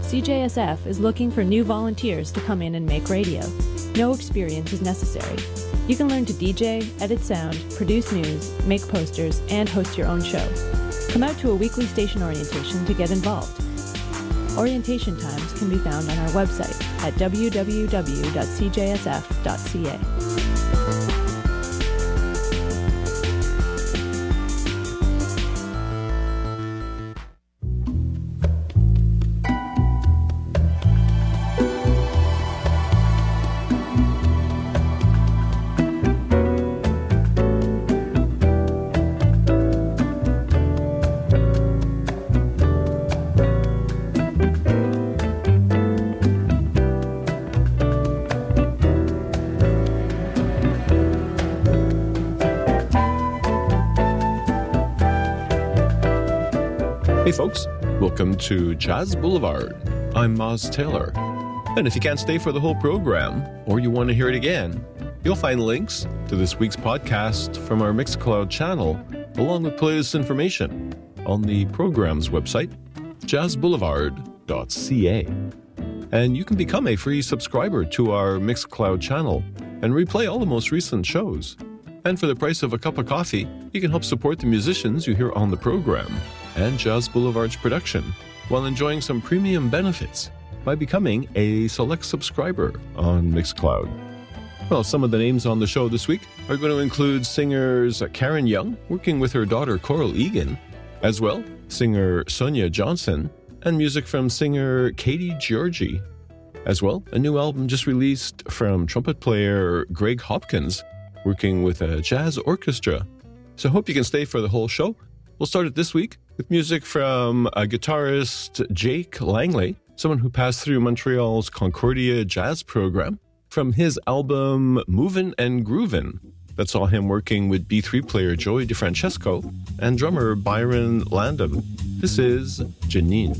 CJSF is looking for new volunteers to come in and make radio. No experience is necessary. You can learn to DJ, edit sound, produce news, make posters, and host your own show. Come out to a weekly station orientation to get involved. Orientation times can be found on our website at www.cjsf.ca. Hey folks, welcome to Jazz Boulevard. I'm Moz Taylor. And if you can't stay for the whole program, or you want to hear it again, you'll find links to this week's podcast from our Mixcloud channel, along with playlist information on the program's website, jazzboulevard.ca. And you can become a free subscriber to our Mixcloud channel and replay all the most recent shows. And for the price of a cup of coffee, you can help support the musicians you hear on the program and Jazz Boulevard's production while enjoying some premium benefits by becoming a select subscriber on Mixcloud. Well, some of the names on the show this week are going to include singers Karen Young, working with her daughter Coral Egan, as well singer Sonia Johnson, and music from singer Katie Georgie. As well, a new album just released from trumpet player Greg Hopkins, working with a jazz orchestra. So I hope you can stay for the whole show. We'll start it this week with music from a guitarist Jake Langley, someone who passed through Montreal's Concordia Jazz program, from his album Movin' and Groovin', that saw him working with B3 player Joey DeFrancesco and drummer Byron Landon. This is Janine.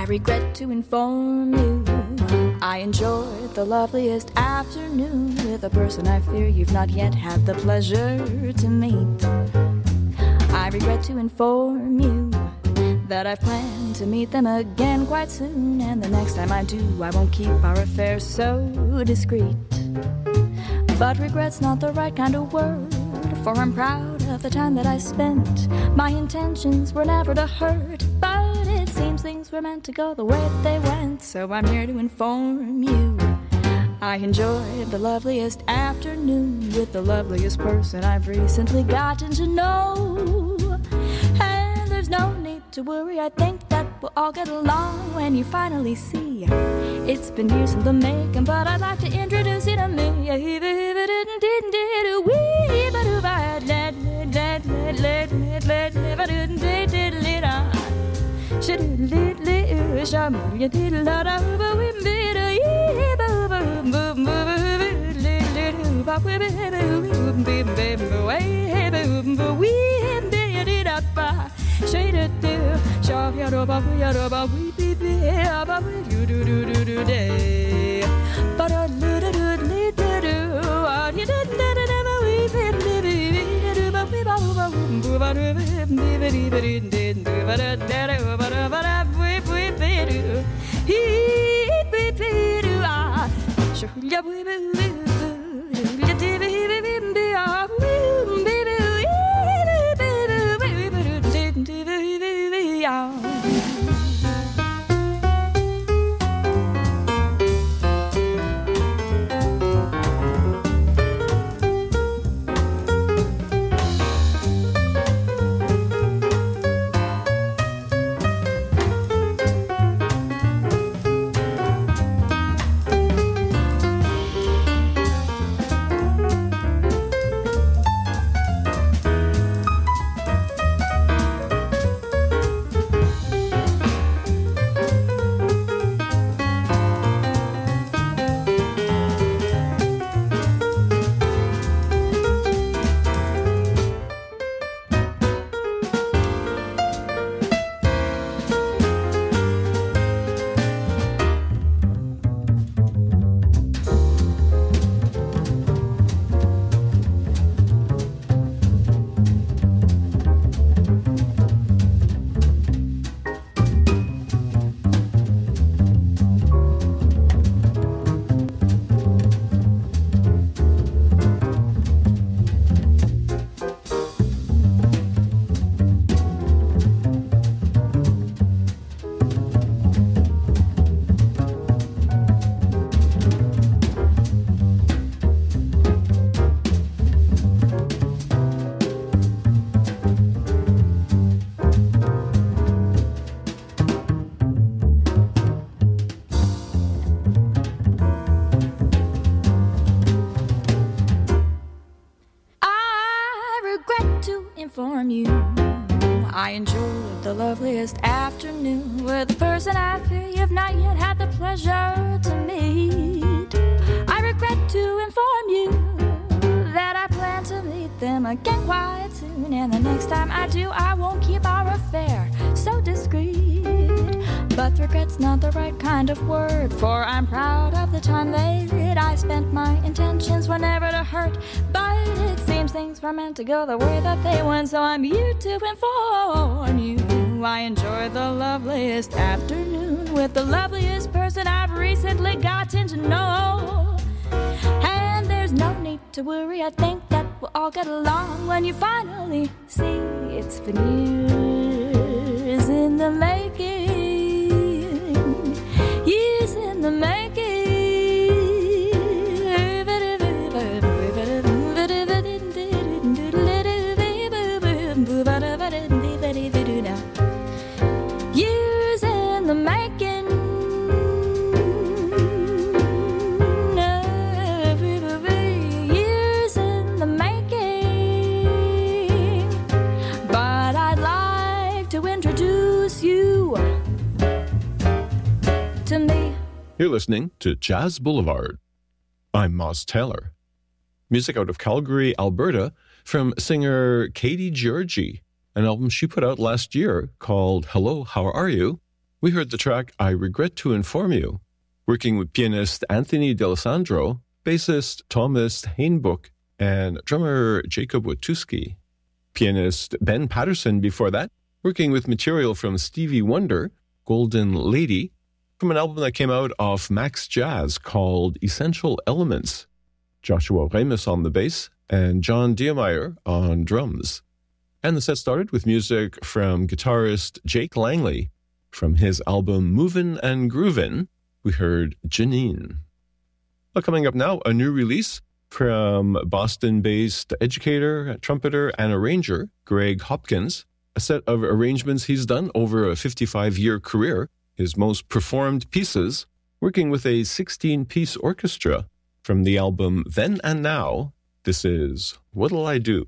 regret to inform you I enjoyed the loveliest afternoon with a person I fear you've not yet had the pleasure to meet. I regret to inform you that I've planned to meet them again quite soon, and the next time I do, I won't keep our affair so discreet. But regret's not the right kind of word, for I'm proud of the time that I spent. My intentions were never to hurt, but it seems things were meant to go the way that they went. So I'm here to inform you I enjoyed the loveliest afternoon with the loveliest person I've recently gotten to know. And there's no need to worry, I think that we'll all get along when you finally see. It's been years in the making, but I'd like to introduce you to me. Inform you I enjoyed the loveliest afternoon with a person I fear you've not yet had the pleasure to meet. I regret to inform you that I plan to meet them again quite soon, and the next time I do, I won't keep our affair so discreet. But regret's not the right kind of word, for I'm proud of the time that I spent. My intentions were never to hurt, but it seems things were meant to go the way that they went. So I'm here to inform you I enjoyed the loveliest afternoon with the loveliest person I've recently gotten to know. And there's no need to worry, I think that we'll all get along when you finally see. It's been years in the making, years in the making. Years in the making. Years in the making. But I'd like to introduce you to me. You're listening to Jazz Boulevard. I'm Moss Taylor. Music out of Calgary, Alberta, from singer Katie Georgie, an album she put out last year called Hello, How Are You? we heard the track I Regret to Inform You, working with pianist Anthony D'Alessandro, bassist Thomas Hainbuch, and drummer Jacob Watuski. Pianist Ben Patterson before that, working with material from Stevie Wonder, Golden Lady, from an album that came out off Max Jazz called Essential Elements. Joshua Remus on the bass, and John Diemeyer on drums. And the set started with music from guitarist Jake Langley. From his album Movin' and Groovin', we heard Janine. Well, coming up now, a new release from Boston-based educator, trumpeter, and arranger Greg Hopkins, a set of arrangements he's done over a 55-year career, his most performed pieces, working with a 16-piece orchestra. From the album Then and Now, this is What'll I Do?